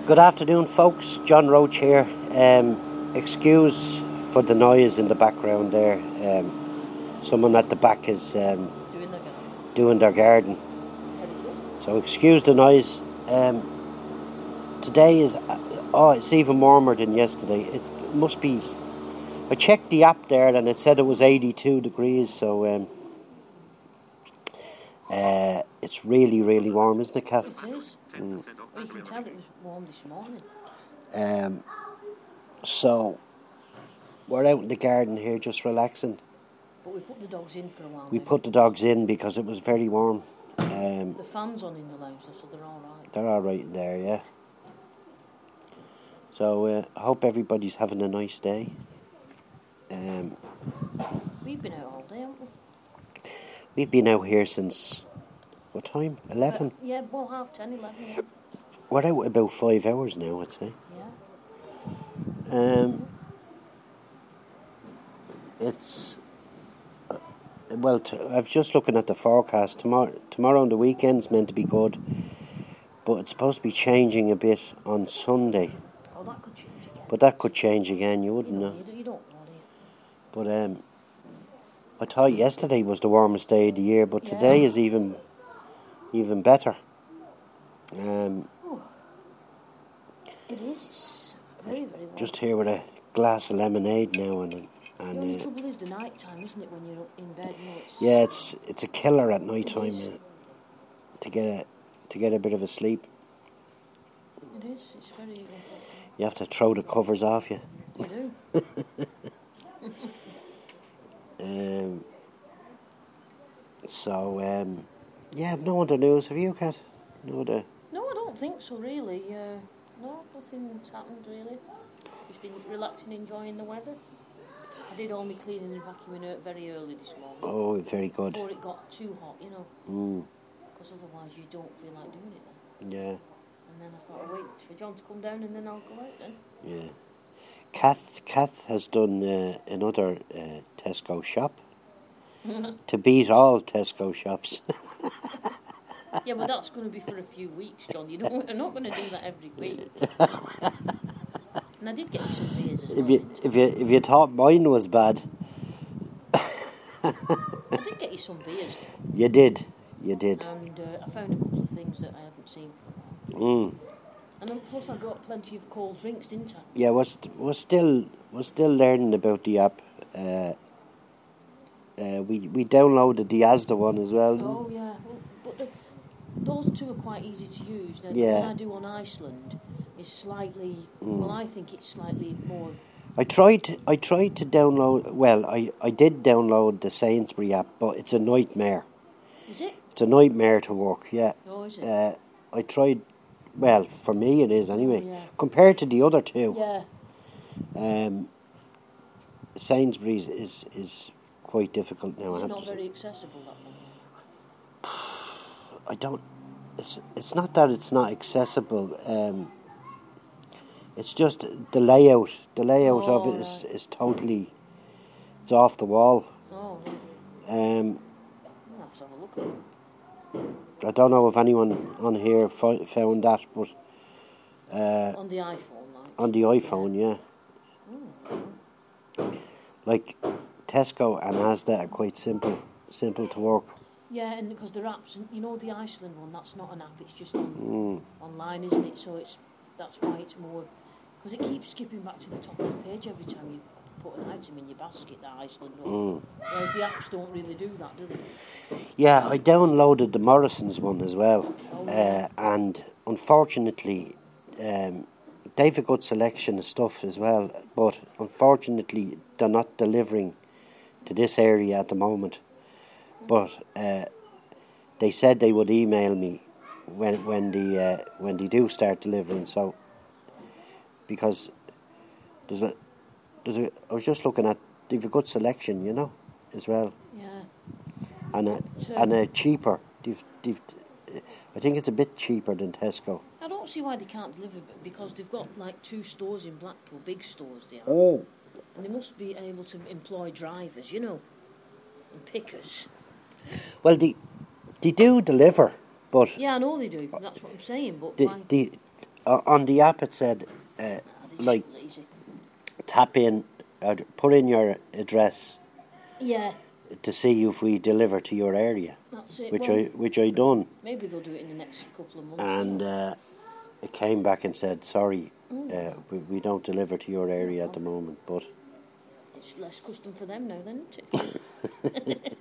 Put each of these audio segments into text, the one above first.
Good afternoon, folks. John Roach here. Excuse for the noise in the background there. Someone at the back is doing their garden. So excuse the noise. Today is... it's even warmer than yesterday. It must be... I checked the app there and it said it was 82 degrees, so... it's really, really warm, isn't it, Kath? It is. Well, you can tell it was warm this morning. So, we're out in the garden here just relaxing. But we put the dogs in for a while. We put the dogs in because it was very warm. The fan's on in the lounge, so they're all right. They're all right in there, yeah. So, I hope everybody's having a nice day. We've been out all day, haven't we? We've been out here since... What time? 11? Yeah, well, 10:30, 11. Yeah. We're out about 5 hours now, I'd say. Yeah. It's... Well, I was just looking at the forecast. Tomorrow on the weekend's meant to be good, but it's supposed to be changing a bit on Sunday. Oh, that could change again. But that could change again, you wouldn't know. You don't know, do you? But I thought yesterday was the warmest day of the year, but today is even better. It is. It's very, very warm. Just here with a glass of lemonade now and the only trouble is the night time, isn't it? When you're in bed, it's a killer at night time to get a bit of a sleep. It is. It's very uncomfortable. You have to throw the covers off you. You do. No other news. Have you, Kat? No other... No, I don't think so, really. No, nothing's happened, really. Just relaxing, enjoying the weather. I did all my cleaning and vacuuming out very early this morning. Oh, very good. Before it got too hot, you know. Because otherwise you don't feel like doing it then. Yeah. And then I thought, I'll wait for John to come down and then I'll go out then. Yeah. Kath has done another Tesco shop to beat all Tesco shops. Yeah, but that's going to be for a few weeks, John. You're not going to do that every week. And I did get you some beers as well. If you thought mine was bad, I did get you some beers. You did. And I found a couple of things that I hadn't seen for a while. And then plus I got plenty of cold drinks, didn't I? Yeah, we're still learning about the app. We downloaded the Asda one as well. Oh yeah, but those two are quite easy to use. Now, yeah. The one I do on Iceland is slightly. Well, I think it's slightly more. I tried to download. Well, I did download the Sainsbury app, but it's a nightmare. Is it? It's a nightmare to work. Yeah. Oh, is it? I tried. Well, for me it is anyway. Yeah. Compared to the other two. Yeah. Sainsbury's is quite difficult now. Is it not very accessible, that one? I don't. It's not that it's not accessible. It's just the layout. The layout of it is totally. It's off the wall. Oh. I'll have to have a look at it. I don't know if anyone on here found that, but on the iPhone, on the iPhone, yeah. Like Tesco and Asda are quite simple to work. Yeah, and because they're apps, and you know the Iceland one, that's not an app; it's just online, isn't it? So that's why it's more, because it keeps skipping back to the top of the page every time you put an item in your basket. That Iceland one, whereas the apps don't really do that, do they? Yeah, I downloaded the Morrison's one as well, and unfortunately, they've a good selection of stuff as well, but unfortunately they're not delivering to this area at the moment. But they said they would email me when they do start delivering. So because I was just looking at, they've a good selection, you know, as well. Yeah. And a cheaper. I think it's a bit cheaper than Tesco. I don't see why they can't deliver, because they've got like 2 stores in Blackpool, big stores they have. Oh. And they must be able to employ drivers, you know, and pickers. Well, they do deliver, but... Yeah, I know they do, that's what I'm saying, but why? on the app it said, like, lazy. tap in, or put in your address Yeah, to see if we deliver to your area, that's it. which Well, I done, maybe they'll do it in the next couple of months. and it came back and said, sorry, we don't deliver to your area at the moment, but It's less custom for them now, then, isn't it?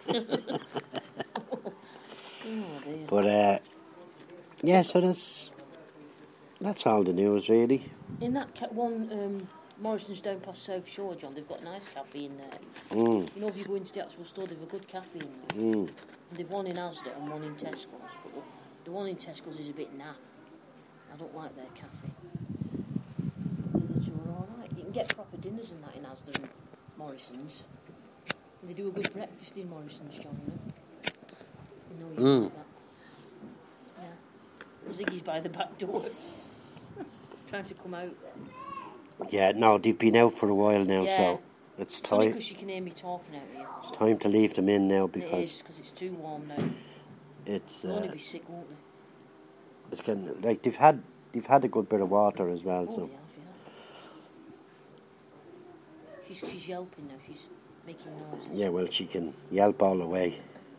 Oh dear. but yeah, so that's all the news really. In that one, Morrison's down past South Shore, John, they've got a nice cafe in there. Mm. You know, if you go into the actual store, they've a good cafe in there. Mm. And they've one in Asda and one in Tesco's, but the one in Tesco's is a bit naff. I don't like their cafe. The other two are alright. You can get proper dinners and that in Asda and Morrison's. And they do a good breakfast in Morrison's, John, you know. You know you like that. Yeah. Ziggy's by the back door. Trying to come out. Yeah, no, they've been out for a while now, Yeah. so it's It's only time. because you can hear me talking out here. It's time to leave them in now It is, because because it's too warm now. it's They'll only be sick, won't they? it's kind of like they've had a good bit of water as well. Oh, So they have, yeah. She's yelping now. She's making noises. yeah, well, she can yelp all the way.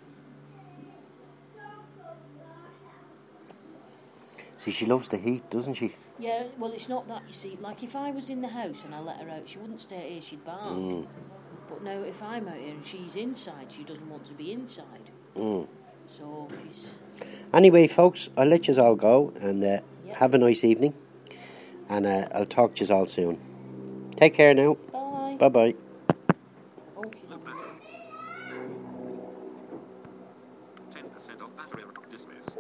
See, she loves the heat, doesn't she? Yeah, well, it's not that, you see. Like, if I was in the house and I let her out, she wouldn't stay out here, she'd bark. But now, if I'm out here and she's inside, she doesn't want to be inside. So, she's... Anyway, folks, I'll let you all go and have a nice evening. And I'll talk to you all soon. Take care now. Bye. Bye-bye. Oh, she's on the job. 10% of battery. Dismiss.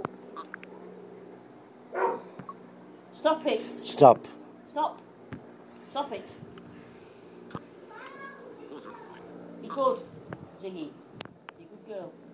Stop it. Stop. Stop. Stop it. Be good, Ziggy. Be a good girl.